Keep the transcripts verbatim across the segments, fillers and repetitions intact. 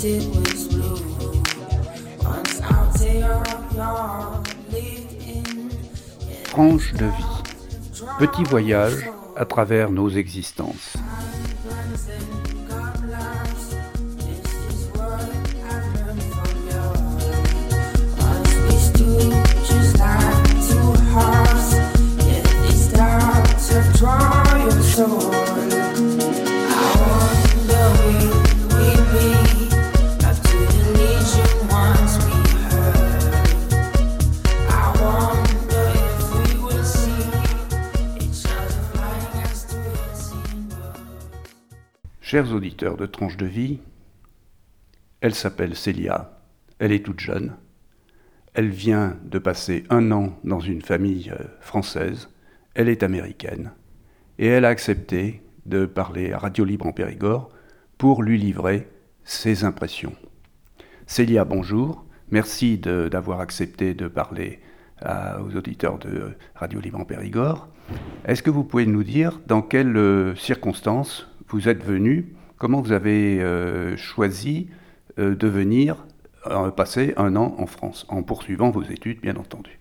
it was blue. Once I'll tear up your living. Tranche de vie. Petit voyage à travers nos existences. Chers auditeurs de Tranche de vie, elle s'appelle Célia, elle est toute jeune, elle vient de passer un an dans une famille française, elle est américaine, et elle a accepté de parler à Radio Libre en Périgord pour lui livrer ses impressions. Célia, bonjour, merci de, d'avoir accepté de parler à, aux auditeurs de Radio Libre en Périgord. Est-ce que vous pouvez nous dire dans quelles euh, circonstances vous êtes venu, comment vous avez euh, choisi euh, de venir euh, passer un an en France, en poursuivant vos études, bien entendu?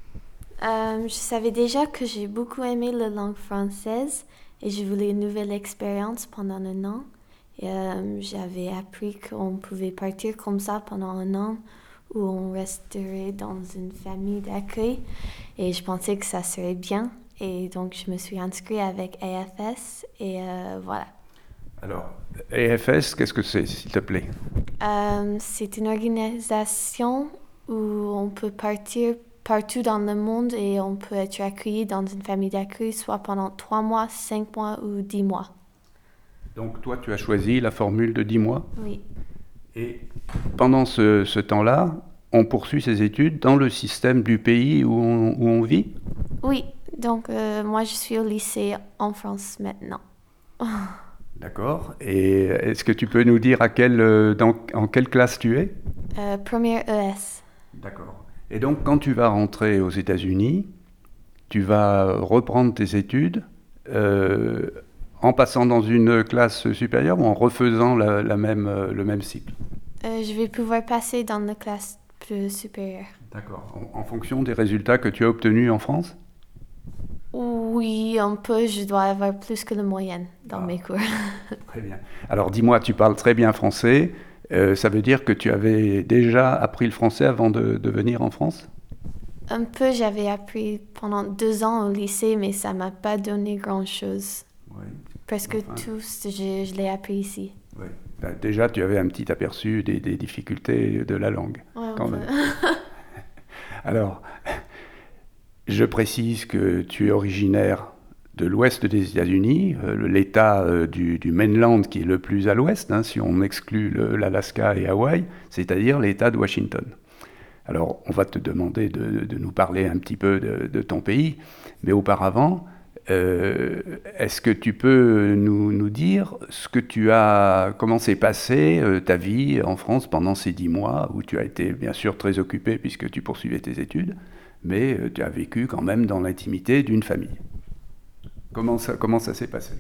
Euh, je savais déjà que j'ai beaucoup aimé la langue française et je voulais une nouvelle expérience pendant un an. Et, euh, j'avais appris qu'on pouvait partir comme ça pendant un an où on resterait dans une famille d'accueil et je pensais que ça serait bien. Et donc, je me suis inscrite avec A F S et euh, voilà. Alors, A F S, qu'est-ce que c'est, s'il te plaît? Euh, c'est une organisation où on peut partir partout dans le monde et on peut être accueilli dans une famille d'accueil soit pendant trois mois, cinq mois ou dix mois. Donc, toi, tu as choisi la formule de dix mois? Oui. Et pendant ce, ce temps-là, on poursuit ses études dans le système du pays où on, où on vit? Oui. Donc, euh, moi, je suis au lycée en France maintenant. D'accord. Et est-ce que tu peux nous dire à quelle, dans, en quelle classe tu es? Euh, première E S. D'accord. Et donc, quand tu vas rentrer aux États-Unis, tu vas reprendre tes études euh, en passant dans une classe supérieure ou en refaisant la, la même, le même cycle? Euh, je vais pouvoir passer dans la classe plus supérieure. D'accord. En, en fonction des résultats que tu as obtenus en France? Oui, un peu. Je dois avoir plus que la moyenne dans ah, mes cours. Très bien. Alors, dis-moi, tu parles très bien français. Euh, ça veut dire que tu avais déjà appris le français avant de, de venir en France? Un peu. J'avais appris pendant deux ans au lycée, mais ça ne m'a pas donné grand-chose. Oui. Presque enfin, tout, je, je l'ai appris ici. Oui. Ben, déjà, tu avais un petit aperçu des, des difficultés de la langue. Oui, quand même. Alors... Je précise que tu es originaire de l'ouest des États-Unis, euh, l'État euh, du, du mainland qui est le plus à l'ouest, hein, si on exclut le, l'Alaska et Hawaï, c'est-à-dire l'État de Washington. Alors, on va te demander de, de nous parler un petit peu de, de ton pays, mais auparavant, euh, est-ce que tu peux nous, nous dire ce que tu as, comment s'est passée euh, ta vie en France pendant ces dix mois, où tu as été bien sûr très occupé puisque tu poursuivais tes études, mais euh, tu as vécu quand même dans l'intimité d'une famille. Comment ça, comment ça s'est passé?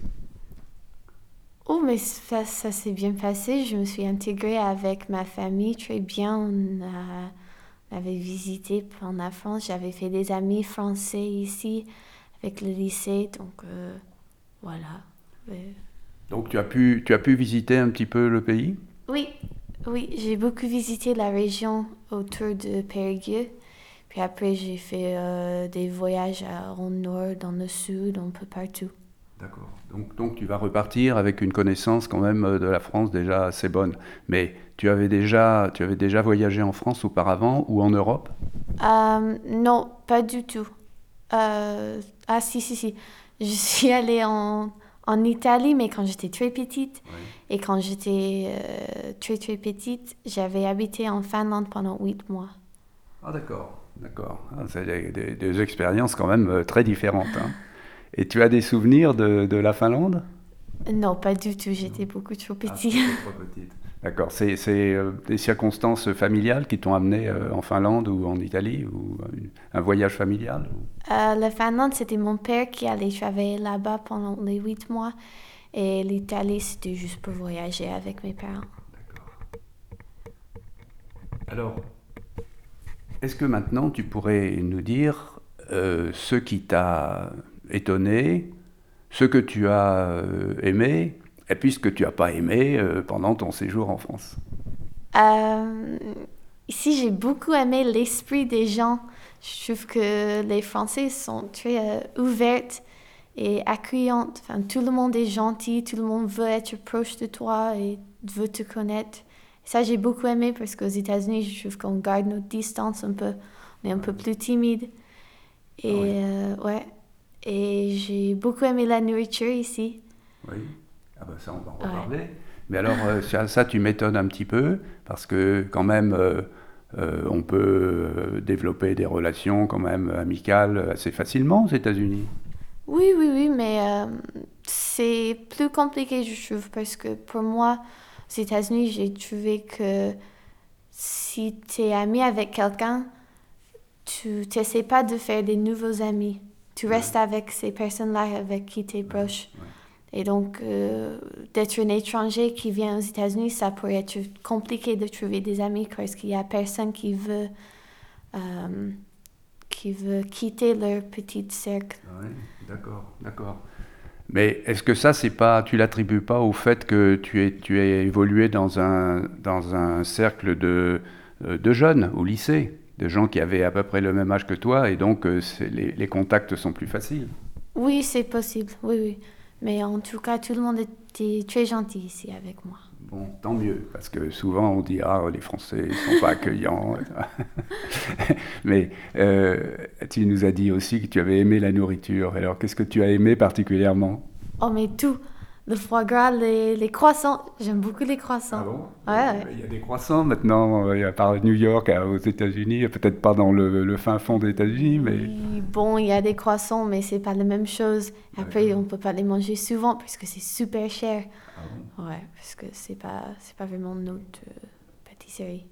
Oh, mais ça, ça s'est bien passé. Je me suis intégrée avec ma famille très bien. On, a, on avait visité pendant la France. J'avais fait des amis français ici avec le lycée, donc euh, voilà. Ouais. Donc tu as pu, tu as pu visiter un petit peu le pays? Oui, oui, j'ai beaucoup visité la région autour de Périgueux. Puis après, j'ai fait euh, des voyages à, au nord, dans le sud, un peu partout. D'accord. Donc, donc tu vas repartir avec une connaissance quand même de la France déjà assez bonne. Mais tu avais déjà, tu avais déjà voyagé en France auparavant ou en Europe? euh, Non, pas du tout. Euh, ah si, si, si. Je suis allée en, en Italie, mais quand j'étais très petite. Oui. Et quand j'étais euh, très, très petite, j'avais habité en Finlande pendant huit mois. Ah d'accord. D'accord, c'est des, des, des expériences quand même très différentes. Hein. Et tu as des souvenirs de, de la Finlande? Non, pas du tout, j'étais beaucoup trop petite. Ah, trop petite. D'accord, c'est, c'est euh, des circonstances familiales qui t'ont amené euh, en Finlande ou en Italie, ou un voyage familial? euh, La Finlande, c'était mon père qui allait travailler là-bas pendant les huit mois, et l'Italie, c'était juste pour voyager avec mes parents. D'accord. Alors, est-ce que maintenant tu pourrais nous dire euh, ce qui t'a étonné, ce que tu as euh, aimé, et puis ce que tu n'as pas aimé euh, pendant ton séjour en France? Euh, Ici, j'ai beaucoup aimé l'esprit des gens. Je trouve que les Français sont très euh, ouverts et accueillants. Enfin, tout le monde est gentil, tout le monde veut être proche de toi et veut te connaître. Ça, j'ai beaucoup aimé parce qu'aux États-Unis, je trouve qu'on garde notre distance un peu. On est un peu plus timide. Et Ah oui. euh, ouais. Et j'ai beaucoup aimé la nourriture ici. Oui, ah ben ça on va en Ouais. reparler. Mais alors euh, ça, ça, tu m'étonnes un petit peu, parce que quand même euh, euh, on peut euh, développer des relations quand même amicales assez facilement aux États-Unis. Oui, oui, oui, mais euh, c'est plus compliqué, je trouve, parce que pour moi, aux États-Unis, j'ai trouvé que si tu es ami avec quelqu'un, tu n'essaies pas de faire des nouveaux amis. Tu Ouais. restes avec ces personnes-là avec qui tu es proche. Ouais. Et donc, euh, d'être un étranger qui vient aux États-Unis, ça pourrait être compliqué de trouver des amis parce qu'il n'y a personne qui veut, euh, qui veut quitter leur petit cercle. Oui, d'accord, d'accord. Mais est-ce que ça, c'est pas, tu l'attribues pas au fait que tu es, tu es évolué dans un, dans un cercle de, euh, de jeunes au lycée, de gens qui avaient à peu près le même âge que toi, et donc euh, c'est- les, les contacts sont plus faciles? Oui, c'est possible, oui, oui. Mais en tout cas, tout le monde était très gentil ici avec moi. Bon, tant mieux, parce que souvent on dit ah les Français ils sont pas accueillants. Mais euh, tu nous as dit aussi que tu avais aimé la nourriture. Alors qu'est-ce que tu as aimé particulièrement? Oh, mais tout, le foie gras, les, les croissants, j'aime beaucoup les croissants. Ouais, ouais. Il y a des croissants maintenant, euh, il y a par New York, à- aux États-Unis, peut-être pas dans le, le fin fond des États-Unis, mais Oui, bon, il y a des croissants, mais c'est pas la même chose. Après, D'accord. on peut pas les manger souvent parce que c'est super cher. Ah bon? Ouais, parce que c'est pas, c'est pas vraiment notre euh, pâtisserie.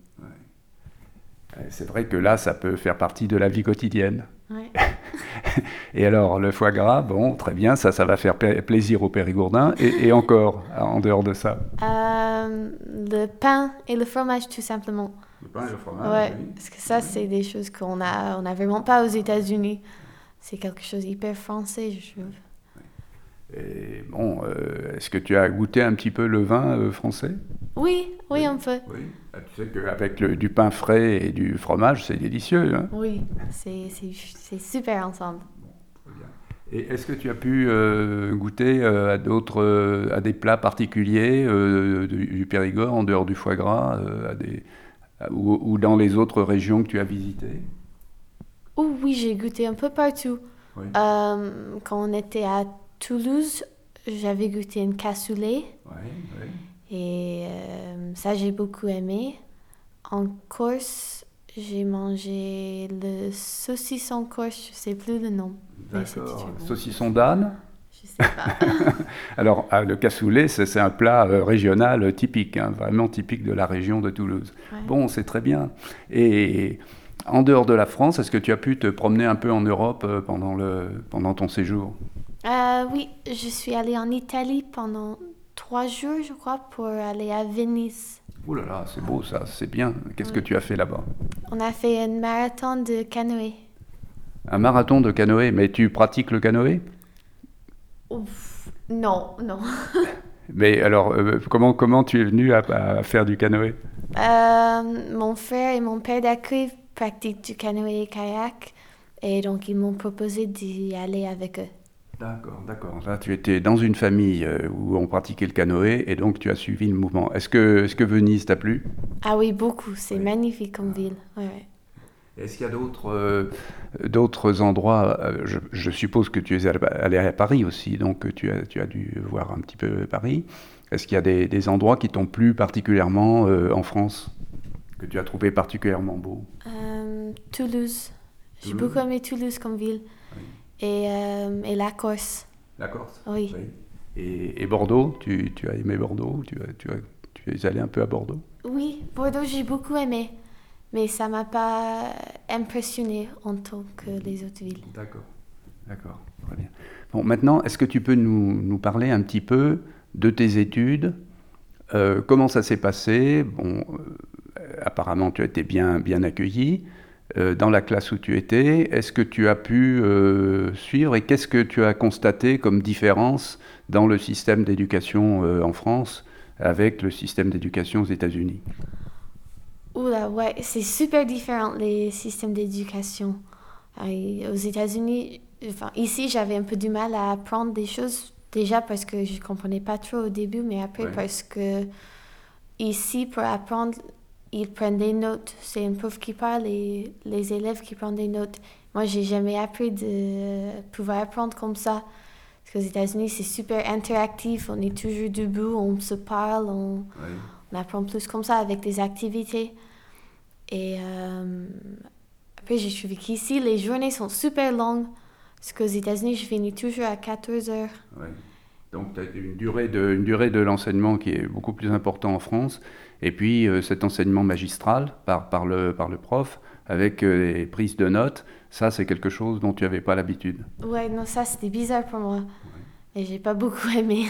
Euh, c'est vrai que là, ça peut faire partie de la vie quotidienne. Ouais. Et alors, le foie gras, bon, très bien, ça, ça va faire pa- plaisir aux Périgourdins. Et, et encore, en dehors de ça? Euh, le pain et le fromage, tout simplement. Le pain et le fromage, Ouais, oui. parce que ça, c'est des choses qu'on a, on a vraiment pas aux États-Unis. C'est quelque chose hyper français, je trouve. Et bon, euh, est-ce que tu as goûté un petit peu le vin euh, français? Oui, oui, un peu. Oui. Ah, tu sais qu'avec le- du pain frais et du fromage, c'est délicieux, hein? Oui, c'est, c'est, c'est super ensemble. Très bien. Et est-ce que tu as pu euh, goûter euh, à d'autres, euh, à des plats particuliers euh, du, du Périgord, en dehors du foie gras, euh, à des, à- ou, ou dans les autres régions que tu as visitées? Oh oui, j'ai goûté un peu partout. Oui. Euh, quand on était à Toulouse, j'avais goûté une cassoulet Oui, oui. et euh, ça, j'ai beaucoup aimé. En Corse, j'ai mangé le saucisson corse, je sais plus le nom. Mais c'était D'accord. très bon. Saucisson d'âne? Je sais pas. Alors, ah, le cassoulet, c'est c'est un plat euh, régional euh, typique, hein, vraiment typique de la région de Toulouse. Ouais. Bon, c'est très bien. Et en dehors de la France, est-ce que tu as pu te promener un peu en Europe euh, pendant, le, pendant ton séjour? Euh, oui, je suis allée en Italie pendant trois jours, je crois, pour aller à Venise. Oh là là, c'est beau ça, c'est bien. Qu'est-ce que Oui. tu as fait là-bas? On a fait un marathon de canoë. Un marathon de canoë, mais tu pratiques le canoë? Ouf, non, non. Mais alors, euh, comment, comment tu es venu à, à faire du canoë? Euh, mon frère et mon père d'accueil pratiquent du canoë et kayak, et donc ils m'ont proposé d'y aller avec eux. D'accord, d'accord. Là, tu étais dans une famille euh, où on pratiquait le canoë et donc tu as suivi le mouvement. Est-ce que, est-ce que Venise t'a plu? Ah oui, beaucoup, c'est Oui. magnifique comme ville. Ouais, ouais. Est-ce qu'il y a d'autres euh, d'autres endroits euh, je, je suppose que tu es allé à Paris aussi, donc tu as, tu as dû voir un petit peu Paris. Est-ce qu'il y a des, des endroits qui t'ont plu particulièrement euh, en France, que tu as trouvé particulièrement beau? Euh, Toulouse. J'ai Toulouse. beaucoup aimé Toulouse comme ville. Oui. Et, euh, et la Corse. La Corse? Oui. Et, et Bordeaux, tu, tu as aimé Bordeaux? Tu, as, tu, as, tu es allé un peu à Bordeaux? Oui, Bordeaux, j'ai beaucoup aimé. Mais ça m'a pas impressionné en tant que les autres villes. D'accord, d'accord, très bien. Bon, maintenant, est-ce que tu peux nous, nous parler un petit peu de tes études? Euh, comment ça s'est passé? Bon, euh, apparemment, tu as été bien, bien accueilli. Euh, dans la classe où tu étais, est-ce que tu as pu euh, suivre et qu'est-ce que tu as constaté comme différence dans le système d'éducation euh, en France avec le système d'éducation aux États-Unis? Oula, ouais, c'est super différent les systèmes d'éducation. Et aux États-Unis, enfin, ici, j'avais un peu du mal à apprendre des choses, déjà parce que je comprenais pas trop au début, mais après Ouais. parce que ici, pour apprendre, ils prennent des notes. C'est un prof qui parle et les élèves qui prennent des notes. Moi, j'ai jamais appris de pouvoir apprendre comme ça. Parce qu'aux États-Unis, c'est super interactif. On est toujours debout, on se parle, on, Ouais. on apprend plus comme ça avec des activités. Et euh, après, j'ai trouvé qu'ici, les journées sont super longues. Parce qu'aux États-Unis, je finis toujours à quatorze heures. Ouais. Donc, tu as une durée de, une durée de l'enseignement qui est beaucoup plus importante en France. Et puis, euh, cet enseignement magistral par, par, le, par le prof, avec euh, les prises de notes, ça, c'est quelque chose dont tu n'avais pas l'habitude. Ouais, non, ça, c'était bizarre pour moi. Et j'ai pas beaucoup aimé.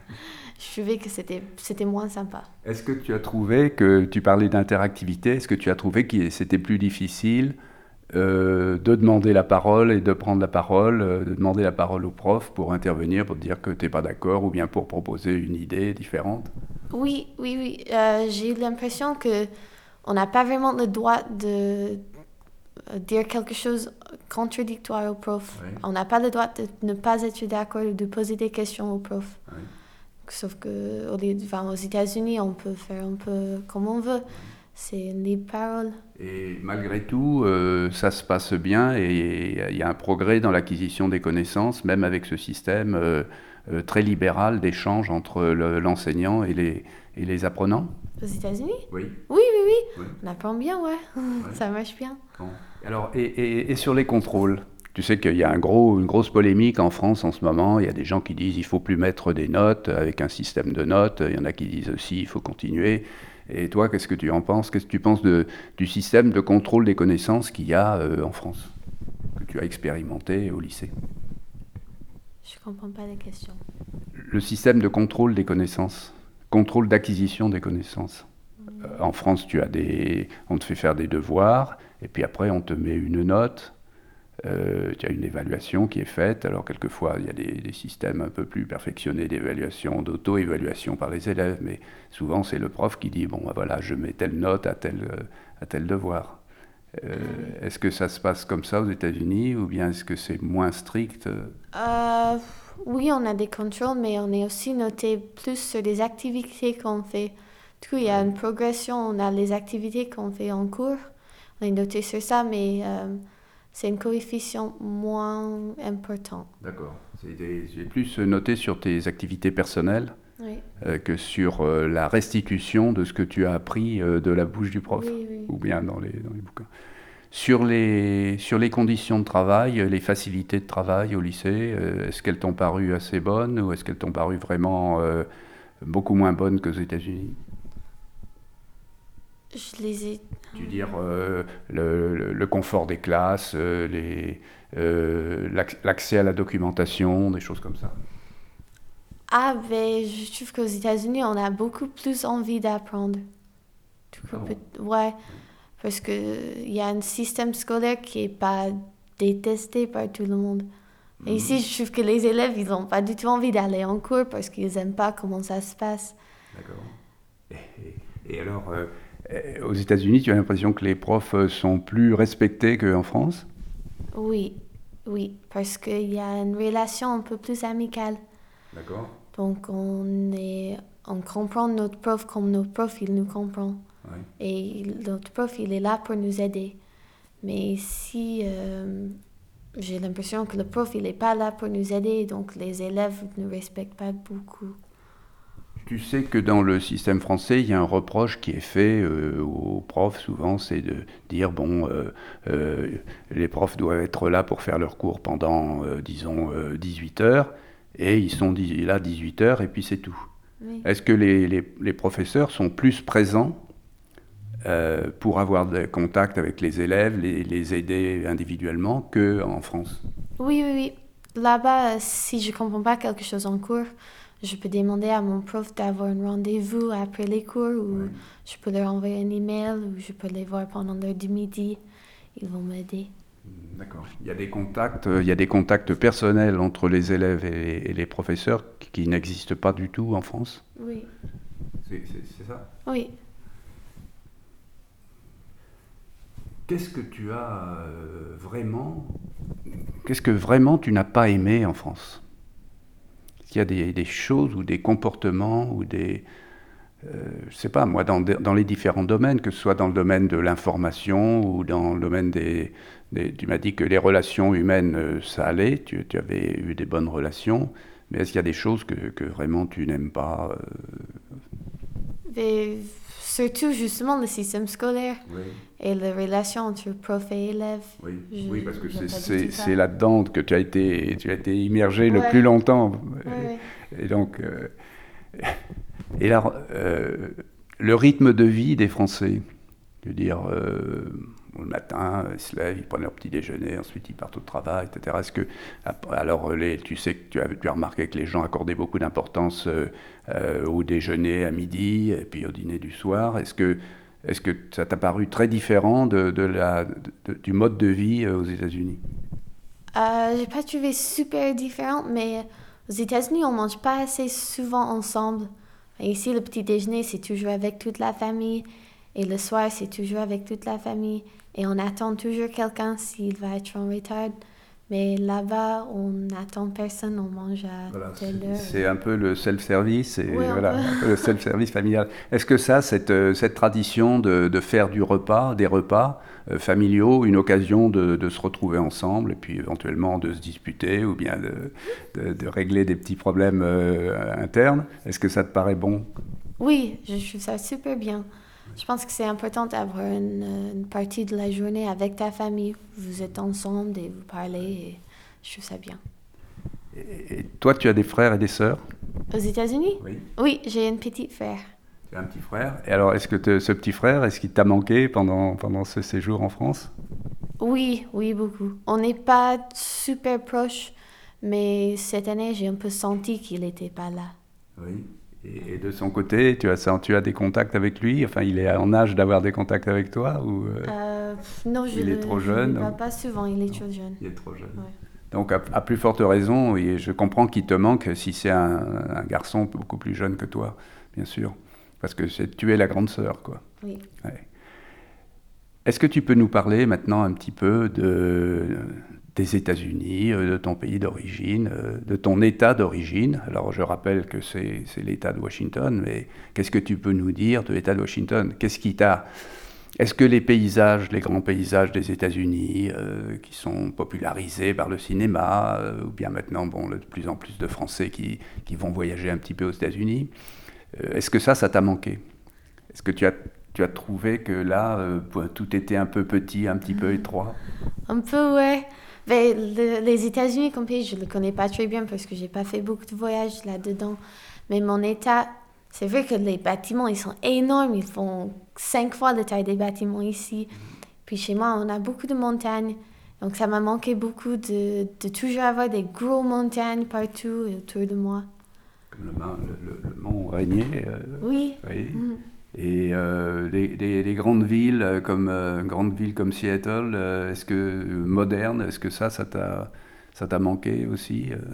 Je trouvais que c'était, c'était moins sympa. Est-ce que tu as trouvé que, tu parlais d'interactivité, est-ce que tu as trouvé que c'était plus difficile euh, de demander la parole et de prendre la parole, euh, de demander la parole au prof pour intervenir, pour te dire que tu n'es pas d'accord ou bien pour proposer une idée différente? Oui, oui, oui. Euh, j'ai eu l'impression que on n'a pas vraiment le droit de euh, dire quelque chose contradictoire au prof. Oui. On n'a pas le droit de ne pas être d'accord ou de poser des questions au prof. Oui. Sauf que au lieu- enfin, aux États-Unis, on peut faire un peu comme on veut. C'est une libre parole. Et malgré tout, euh, ça se passe bien et il y a un progrès dans l'acquisition des connaissances, même avec ce système euh, euh, très libéral d'échange entre le- l'enseignant et les, et les apprenants. Aux États-Unis? Oui. Oui, oui, oui. Oui. On apprend bien, ouais. Ça marche bien. Bon. Alors, et, et- et sur les contrôles, tu sais qu'il y a un gros, une grosse polémique en France en ce moment. Il y a des gens qui disent qu'il ne faut plus mettre des notes avec un système de notes. Il y en a qui disent aussi qu'il faut continuer. Et toi, qu'est-ce que tu en penses? Qu'est-ce que tu penses de, du système de contrôle des connaissances qu'il y a euh, en France, que tu as expérimenté au lycée? Je comprends pas les questions. Le système de contrôle des connaissances, contrôle d'acquisition des connaissances. Euh, en France, tu as des, on te fait faire des devoirs, et puis après, on te met une note. Euh, tu as une évaluation qui est faite. Alors, quelquefois, il y a des, des systèmes un peu plus perfectionnés d'évaluation, d'auto-évaluation par les élèves, mais souvent, c'est le prof qui dit, bon, ben voilà, je mets telle note à tel, euh, à tel devoir. Euh, est-ce que ça se passe comme ça aux États-Unis, ou bien est-ce que c'est moins strict? Euh, oui, on a des contrôles, mais on est aussi noté plus sur les activités qu'on fait. Du coup, il y a une progression. On a les activités qu'on fait en cours. On est noté sur ça, mais euh, c'est un coefficient moins important. D'accord. C'est des- c'est plus noté sur tes activités personnelles Oui, euh, que sur euh, la restitution de ce que tu as appris euh, de la bouche du prof, oui, oui. ou bien dans les, dans les bouquins. Sur les, sur les conditions de travail, les facilités de travail au lycée, euh, est-ce qu'elles t'ont paru assez bonnes ou est-ce qu'elles t'ont paru vraiment euh, beaucoup moins bonnes qu'aux États-Unis? Je les ai... Tu veux dire euh, le, le- le confort des classes, euh, les, euh, l'acc- l'accès à la documentation, des choses comme ça. Ah, ben, je trouve qu'aux États-Unis, on a beaucoup plus envie d'apprendre. Du coup, Ah bon? peut- ouais, parce que il y a un système scolaire qui est pas détesté par tout le monde. Et ici, je trouve que les élèves, ils n'ont pas du tout envie d'aller en cours parce qu'ils n'aiment pas comment ça se passe. D'accord. Et, et alors, euh, euh, aux États-Unis, tu as l'impression que les profs euh, sont plus respectés qu'en France? Oui, oui, parce qu'il y a une relation un peu plus amicale. D'accord. Donc, on est, on comprend notre prof comme notre prof, il nous comprend. Ouais. Et notre prof, il est là pour nous aider. Mais ici, euh, j'ai l'impression que le prof, il n'est pas là pour nous aider, donc les élèves ne respectent pas beaucoup. Tu sais que dans le système français, il y a un reproche qui est fait euh, aux profs souvent, c'est de dire, bon, euh, euh, les profs doivent être là pour faire leur cours pendant, euh, disons, euh, dix-huit heures, et ils sont dix- là dix-huit heures, et puis c'est tout. Oui. Est-ce que les, les- les professeurs sont plus présents euh, pour avoir des contacts avec les élèves, les, les aider individuellement, qu'en France? Oui, oui, oui. Là-bas, si je comprends pas quelque chose en cours, je peux demander à mon prof d'avoir un rendez-vous après les cours ou Ouais. je peux leur envoyer un email ou je peux les voir pendant l'heure du midi. Ils vont m'aider. D'accord. Il y a des contacts, euh, il y a des contacts personnels entre les élèves et, et les professeurs qui, qui n'existent pas du tout en France. Oui. C'est, c'est, c'est ça. Oui. Qu'est-ce que tu as euh, vraiment, qu'est-ce que vraiment tu n'as pas aimé en France? Est-ce qu'il y a des, des choses ou des comportements ou des, euh, je sais pas moi, dans, dans les différents domaines, que ce soit dans le domaine de l'information ou dans le domaine des, des tu m'as dit que les relations humaines, euh, ça allait, tu, tu avais eu des bonnes relations, mais est-ce qu'il y a des choses que, que vraiment tu n'aimes pas? euh, Mais surtout, justement, le système scolaire Oui. et la relation entre prof et élève. Oui, Je- oui, parce que j'aime c'est, pas du c'est, tout ça. c'est là-dedans que tu as été, tu as été immergé le Ouais. plus longtemps. Ouais, ouais. Et donc, euh, et là, euh, le rythme de vie des Français, je veux dire, euh, le matin, ils se lèvent, ils prennent leur petit déjeuner, ensuite ils partent au travail, et cetera. Est-ce que, alors, les, tu sais que tu as, tu as remarqué que les gens accordaient beaucoup d'importance euh, euh, au déjeuner à midi et puis au dîner du soir. Est-ce que Est-ce que ça t'a paru très différent de, de la, de, du mode de vie euh, aux États-Unis? Euh, j'ai pas trouvé super différent, mais aux États-Unis, on mange pas assez souvent ensemble. Et ici, le petit déjeuner, c'est toujours avec toute la famille. Et le soir, c'est toujours avec toute la famille. Et on attend toujours quelqu'un s'il va être en retard. Mais là-bas, on n'attend personne, on mange à Voilà, telle c'est, heure. c'est un peu le self-service, et Oui, un voilà, peu. un peu le self-service familial. Est-ce que ça, cette, euh, cette tradition de, de faire du repas, des repas euh, familiaux, une occasion de, de se retrouver ensemble, et puis éventuellement de se disputer, ou bien de, de, de régler des petits problèmes euh, internes, est-ce que ça te paraît bon? Oui, je trouve ça super bien. Je pense que c'est important d'avoir une, une partie de la journée avec ta famille. Vous êtes ensemble et vous parlez et je trouve ça bien. Et, et toi, tu as des frères et des sœurs? Aux États-Unis? Oui. Oui, j'ai une petite frère. Tu as un petit frère. Et alors, est-ce que te- ce petit frère, est-ce qu'il t'a manqué pendant, pendant ce séjour en France? Oui, oui, beaucoup. On n'est pas super proches, mais cette année, j'ai un peu senti qu'il n'était pas là. Oui. Et, et de son côté, tu as, tu as des contacts avec lui? Enfin, il est en âge d'avoir des contacts avec toi ou euh, Euh, pff, non, je il est le, trop je jeune, le vois non? pas souvent, il est trop jeune. Il est trop jeune. Ouais. Donc, à, à plus forte raison, et je comprends qu'il te manque si c'est un, un garçon beaucoup plus jeune que toi, bien sûr. Parce que c'est, tu es la grande sœur, quoi. Oui. Ouais. Est-ce que tu peux nous parler maintenant un petit peu de, des États-Unis, euh, de ton pays d'origine, euh, de ton État d'origine? Alors, je rappelle que c'est, c'est l'État de Washington, mais qu'est-ce que tu peux nous dire de l'État de Washington? Qu'est-ce qui t'a... Est-ce que les paysages, les grands paysages des États-Unis, euh, qui sont popularisés par le cinéma, euh, ou bien maintenant, bon, de plus en plus de Français qui, qui vont voyager un petit peu aux États-Unis, euh, est-ce que ça, ça t'a manqué? Est-ce que tu as, tu as trouvé que là, euh, tout était un peu petit, un petit peu étroit? Un peu, ouais. Mais le- les États-Unis, comme pays, je ne le connais pas très bien parce que j'ai pas fait beaucoup de voyages là-dedans. Mais mon État, c'est vrai que les bâtiments, ils sont énormes. Ils font cinq fois la taille des bâtiments ici. Puis chez moi, on a beaucoup de montagnes. Donc ça m'a manqué beaucoup de, de toujours avoir des gros montagnes partout et autour de moi. Comme le, main- le- le- le mont Rainier, euh, Oui. oui. Mhm. Et euh, les, les- les grandes villes euh, comme euh, grandes villes comme Seattle, euh, est-ce que euh, moderne, est-ce que ça, ça t'a, ça t'a manqué aussi? euh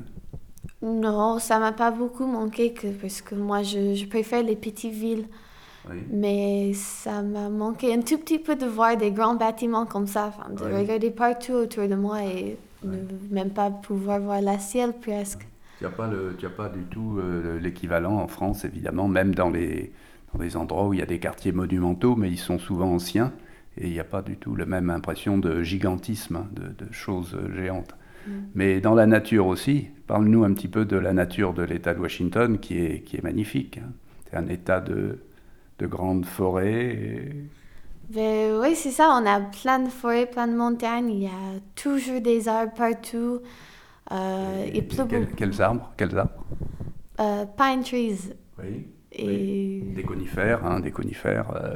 Non, ça m'a pas beaucoup manqué que, parce que moi, je, je préfère les petites villes. Oui. Mais ça m'a manqué un tout petit peu de voir des grands bâtiments comme ça, enfin, de Ouais. regarder partout autour de moi et Ouais. ne même pas pouvoir voir la ciel presque. Tu n'as pas, le, tu as pas du tout euh, l'équivalent en France, évidemment, même dans les, dans les endroits où il y a des quartiers monumentaux, mais ils sont souvent anciens, et il n'y a pas du tout la même impression de gigantisme, hein, de, de choses euh, géantes. Mm. Mais dans la nature aussi, parle-nous un petit peu de la nature de l'État de Washington, qui est, qui est magnifique, hein. C'est un État de, de grandes forêts. Et... Ben, oui, c'est ça, on a plein de forêts, plein de montagnes, il y a toujours des arbres partout. Euh, et- il pleut et quel- beaucoup. quels arbres? Quels arbres? Euh, pine trees. Oui. Et Des conifères, hein, des conifères, euh,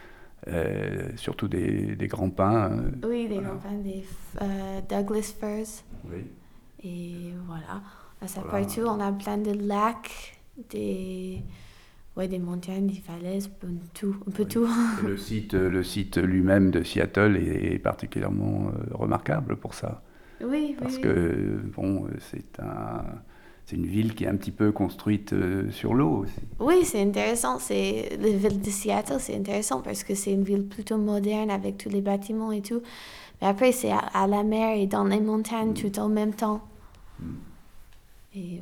euh, surtout des, des grands pins. euh, oui, des voilà. grands pins, des euh, Douglas firs. Oui. Et voilà, on a ça Voilà. partout, on a plein de lacs. des, ouais, des montagnes, des falaises, un peu tout. Un peu Oui. tout. Et le site, le site lui-même de Seattle est particulièrement euh, remarquable pour ça. Oui, Parce oui, que, bon, c'est un, c'est une ville qui est un petit peu construite euh, sur l'eau aussi. oui, c'est intéressant. C'est, la ville de Seattle, c'est intéressant parce que c'est une ville plutôt moderne avec tous les bâtiments et tout. Mais après, c'est à, à la mer et dans les montagnes tout en même temps. Et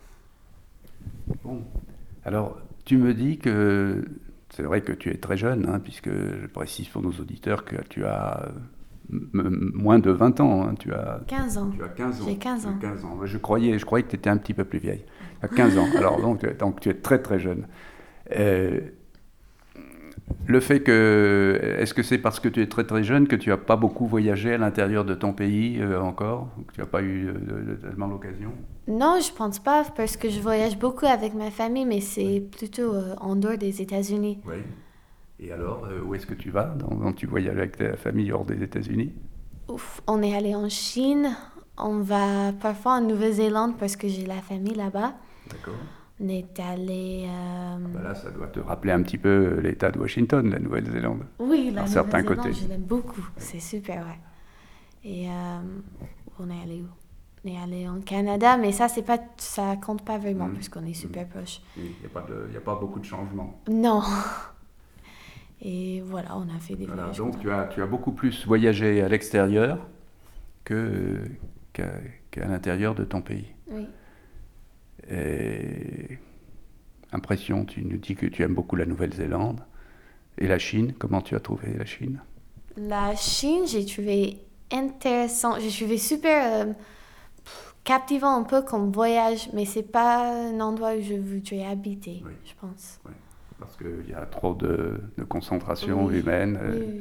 Bon, alors tu me dis que c'est vrai que tu es très jeune, hein, puisque je précise pour nos auditeurs que tu as euh, m- m- moins de vingt ans, hein, tu as, quinze ans. tu as quinze ans. J'ai quinze Tu as ans. quinze ans. Je croyais, je croyais que tu étais un petit peu plus vieille. Tu as quinze ans, alors donc, tu es- donc tu es très très jeune. Euh, le fait que, est-ce que c'est parce que tu es très très jeune que tu n'as pas beaucoup voyagé à l'intérieur de ton pays euh, encore, que tu n'as pas eu euh, de- de- tellement l'occasion? Non, je pense pas parce que je voyage beaucoup avec ma famille, mais c'est plutôt euh, en dehors des États-Unis. Oui. Et alors, euh, où est-ce que tu vas dans- quand tu voyages avec ta famille hors des États-Unis? Ouf, on est allé en Chine, on va parfois en Nouvelle-Zélande parce que j'ai la famille là-bas. D'accord. On est allé. euh, Bah là, ça doit te rappeler un petit peu l'État de Washington, la Nouvelle-Zélande. Oui, la Par certains Nouvelle-Zélande, côtés. je l'aime beaucoup. C'est super, ouais. Et euh, on est allé où? On est allé en Canada, mais ça, c'est pas, ça compte pas vraiment Mhm. parce qu'on est super proches. Il n'y a, pas de- y a pas beaucoup de changements. Non. Et voilà, on a fait des Voilà, voyages. donc comme tu as, tu as beaucoup plus voyagé à l'extérieur que, qu'à, qu'à l'intérieur de ton pays. ça. Oui. Et impression, tu nous dis que tu aimes beaucoup la Nouvelle-Zélande. Et la Chine, comment tu as trouvé la Chine? La Chine, j'ai trouvé intéressant. J'ai trouvé super euh, captivant un peu comme voyage, mais c'est pas un endroit où je voudrais habiter, Oui. je pense. Oui, parce qu'il y a trop de, de concentration Oui. humaine. Oui, euh. oui.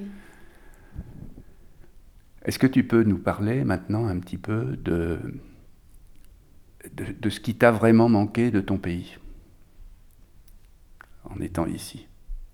Est-ce que tu peux nous parler maintenant un petit peu de, de, de ce qui t'a vraiment manqué de ton pays en étant ici?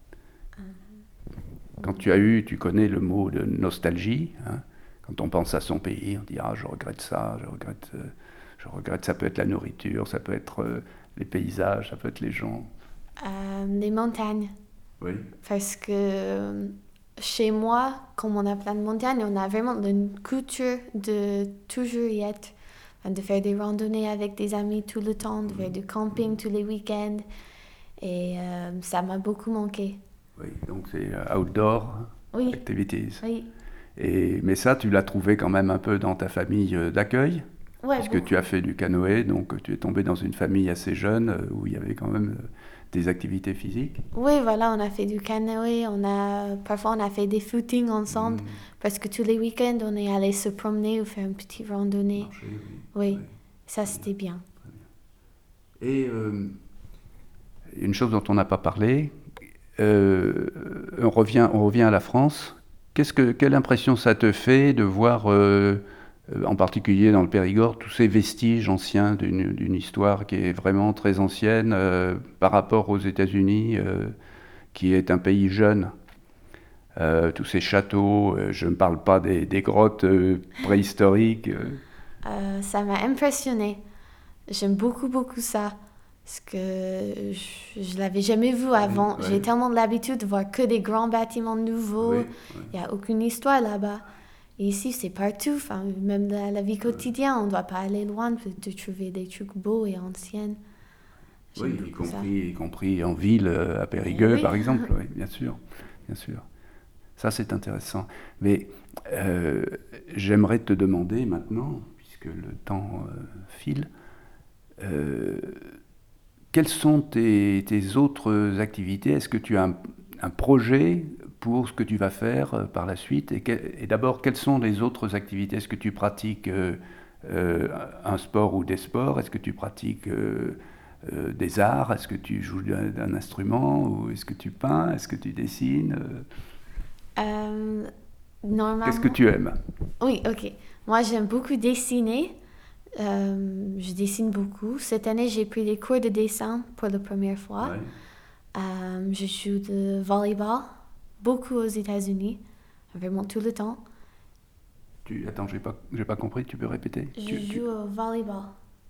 Quand tu as eu, tu connais le mot de nostalgie, hein. Quand on pense à son pays, on dit ah je regrette ça, je regrette, euh, je regrette. Ça peut être la nourriture, ça peut être euh, les paysages, ça peut être les gens. Euh, les montagnes. Oui. Parce que euh, chez moi, comme on a plein de montagnes, on a vraiment une culture de toujours y être. Enfin, de faire des randonnées avec des amis tout le temps, de faire du camping tous les week-ends. Et euh, ça m'a beaucoup manqué. Oui, donc c'est euh, outdoor Oui, activities. oui. Et, mais ça, tu l'as trouvé quand même un peu dans ta famille euh, d'accueil, Ouais, puisque beaucoup. tu as fait du canoë, donc tu es tombé dans une famille assez jeune euh, où il y avait quand même euh, des activités physiques. Oui, voilà, on a fait du canoë, on a, parfois on a fait des footings ensemble, Mmh. parce que tous les week-ends on est allé se promener ou faire une petite randonnée. Marché, oui. Oui, Oui. ça c'était bien. Et euh, une chose dont on n'a pas parlé, euh, on, revient, on revient à la France. Qu'est-ce que, quelle impression ça te fait de voir, euh, euh, en particulier dans le Périgord, tous ces vestiges anciens d'une, d'une histoire qui est vraiment très ancienne euh, par rapport aux États-Unis, euh, qui est un pays jeune? Euh, tous ces châteaux, euh, je ne parle pas des, des grottes euh, préhistoriques. euh. Euh, ça m'a impressionnée. J'aime beaucoup, beaucoup ça. Parce que je ne l'avais jamais vu avant. ouais. J'ai tellement de l'habitude de voir que des grands bâtiments nouveaux. Oui, Il oui. n'y a aucune histoire là-bas. Et ici, c'est partout. Enfin, même dans la vie quotidienne, on ne doit pas aller loin de, de trouver des trucs beaux et anciens. J'aime Oui, y beaucoup ça. compris, y compris en ville, euh, à Périgueux, Eh oui. par exemple. Oui, bien sûr, bien sûr. Ça, c'est intéressant. Mais euh, j'aimerais te demander maintenant, puisque le temps euh, file, euh, quelles sont tes, tes autres activités? Est-ce que tu as un, un projet pour ce que tu vas faire euh, par la suite? Et, que- et d'abord, quelles sont les autres activités? Est-ce que tu pratiques euh, euh, un sport ou des sports? Est-ce que tu pratiques euh, euh, des arts? Est-ce que tu joues d'un, d'un instrument? Ou est-ce que tu peins? Est-ce que tu dessines? Euh, Euh, normalement. Qu'est-ce que tu aimes? Oui, ok. Moi, j'aime beaucoup dessiner. Euh, je dessine beaucoup. Cette année, j'ai pris des cours de dessin pour la première fois. Ouais. Euh, je joue de volleyball, beaucoup aux États-Unis, vraiment tout le temps. Tu, attends, j'ai pas, j'ai pas compris, tu peux répéter? Je Tu- tu- joue au volleyball.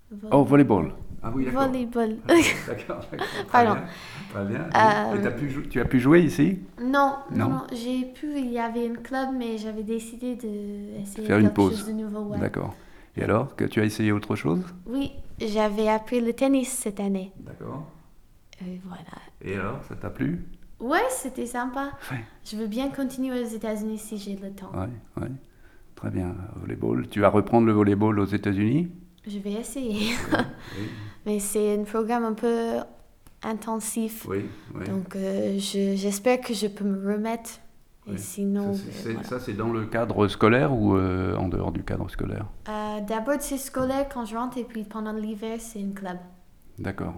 Oh, volleyball. Ah oui, d'accord. Volleyball. Ah, d'accord, d'accord. Très Pardon. bien. Très bien. Euh, Et t'as pu jou- tu as pu jouer ici? Non, non, Non. non, j'ai pu, il y avait un club, mais j'avais décidé d'essayer Faire une quelque pause. chose de nouveau. Ouais. D'accord. Et alors, que tu as essayé autre chose? Oui, j'avais appris le tennis cette année. D'accord. Et voilà. Et alors, ça t'a plu? Ouais, c'était sympa. Ouais. Je veux bien continuer aux États-Unis si j'ai le temps. Ouais, ouais. Très bien. Volleyball. Tu vas reprendre le volleyball aux États-Unis? Je vais essayer. Oui, Mais c'est un programme un peu intensif. oui, oui. Donc euh, je- j'espère que je peux me remettre. Et Oui. sinon, Ça, c'est, euh, c'est- voilà. ça, c'est dans le cadre scolaire ou euh, en dehors du cadre scolaire? Euh, D'abord c'est scolaire quand je rentre et puis pendant l'hiver c'est un club. D'accord.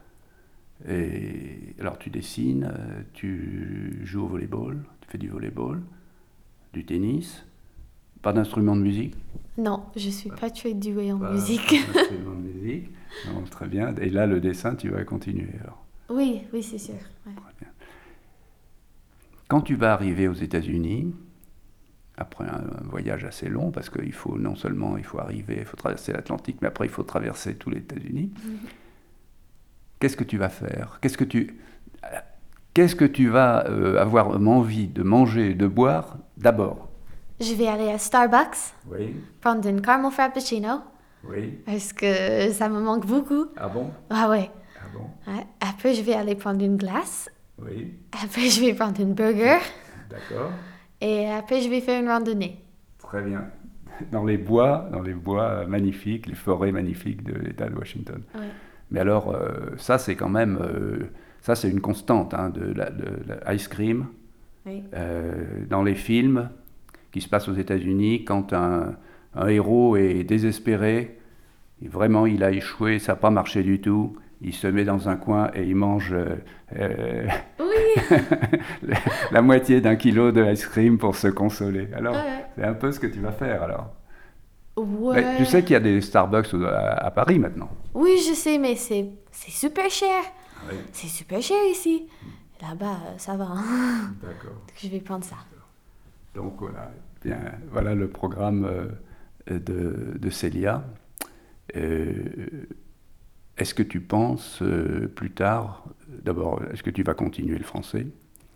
Et alors, tu dessines, euh, tu joues au volleyball, tu fais du volleyball, du tennis, pas d'instrument de musique? Non, je suis pas très douée en Pas musique. d'instrument de musique. Non, très bien. Et là, le dessin, tu vas continuer alors. Oui, oui, c'est sûr. Ouais. Très bien. Quand tu vas arriver aux États-Unis, après un, un voyage assez long, parce qu'il faut non seulement il faut arriver, il faut traverser l'Atlantique, mais après il faut traverser tous les États-Unis. Mhm. Qu'est-ce que tu vas faire? Qu'est-ce que tu, qu'est-ce que tu vas euh, avoir envie de manger, de boire d'abord? Je vais aller à Starbucks, Oui, prendre un caramel frappuccino, oui. parce que ça me manque beaucoup. Ah bon? Ah ouais. Ah bon? Ouais. Après, je vais aller prendre une glace. Oui, Après, je vais prendre un burger. d'accord. Et après, je vais faire une randonnée. Très bien. Dans les bois, dans les bois magnifiques, les forêts magnifiques de l'État de Washington. Ouais. Mais alors, euh, ça c'est quand même, euh, ça c'est une constante, hein, de la, de la ice cream. Oui. Euh, dans les films qui se passent aux États-Unis, quand un, un héros est désespéré, et vraiment il a échoué, ça n'a pas marché du tout, il se met dans un coin et il mange euh, euh, Oui. la, la moitié d'un kilo de ice cream pour se consoler. Alors, Ouais. c'est un peu ce que tu vas faire alors. Ouais. Mais tu sais qu'il y a des Starbucks au- à, à Paris maintenant. Oui, je sais, mais c'est c'est super cher. Oui, C'est super cher ici. Là-bas, euh, ça va. hein. d'accord. Donc, je vais prendre ça. Donc voilà, bien, voilà le programme euh, de, de Célia. Euh, est-ce que tu penses euh, plus tard, d'abord, est-ce que tu vas continuer le français?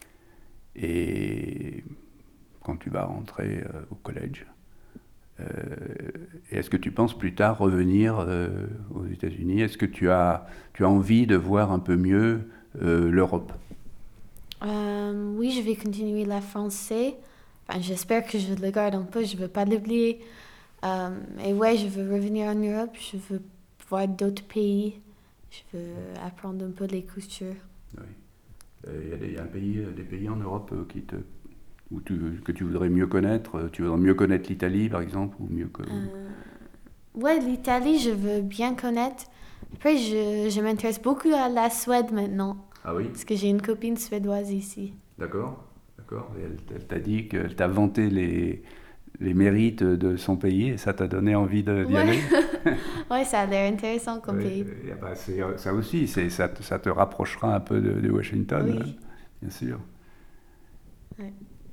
Et quand tu vas rentrer euh, au collège, euh, et est-ce que tu penses plus tard revenir euh, aux États-Unis? Est-ce que tu as, tu as envie de voir un peu mieux euh, l'Europe? Euh, oui, je vais continuer le français. Enfin, j'espère que je le garde un peu. Je veux pas l'oublier. Euh, et ouais, je veux revenir en Europe. Je veux voir d'autres pays. Je veux apprendre un peu les cultures. Oui. Euh, Il y a des, un pays, des pays en Europe euh, qui te, où tu, que tu voudrais mieux connaître. euh, Tu voudrais mieux connaître l'Italie, par exemple, ou mieux que... Euh, ouais, l'Italie, je veux bien connaître. Après, je, je m'intéresse beaucoup à la Suède maintenant. Ah oui, Parce que j'ai une copine suédoise ici. d'accord, d'accord. Et elle, elle t'a dit qu'elle t'a vanté les, les mérites de son pays et ça t'a donné envie de, d'y Ouais. aller. Ouais, ça a l'air intéressant comme Oui, pays. et bah, c'est, ça aussi, c'est, ça, te- ça te rapprochera un peu de, de Washington, Oui. hein, bien sûr. Ouais.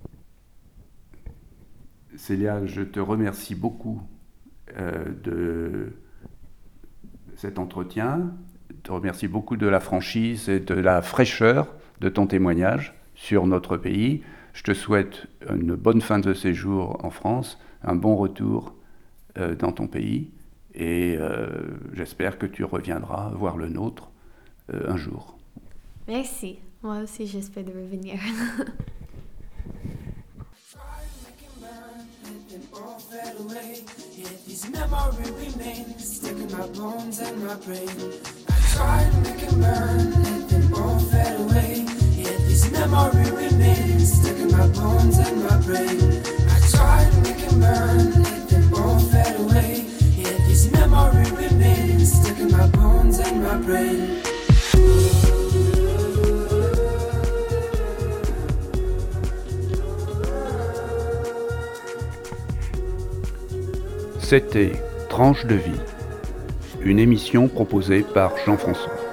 Célia, je te remercie beaucoup euh, de cet entretien. Je te remercie beaucoup de la franchise et de la fraîcheur de ton témoignage sur notre pays. Je te souhaite une bonne fin de séjour en France, un bon retour euh, dans ton pays et euh, j'espère que tu reviendras voir le nôtre euh, un jour. Merci. Moi aussi, j'espère de revenir. All fade away, yet these memories remain stuck in my bones and my brain. I tried to make it burn, let them all fade away, yet these memories remain stuck in my bones and my brain. I tried to make it burn, let them all fade away, yet these memories remain stuck in my bones and my brain. C'était Tranche de vie, une émission proposée par Jean-François.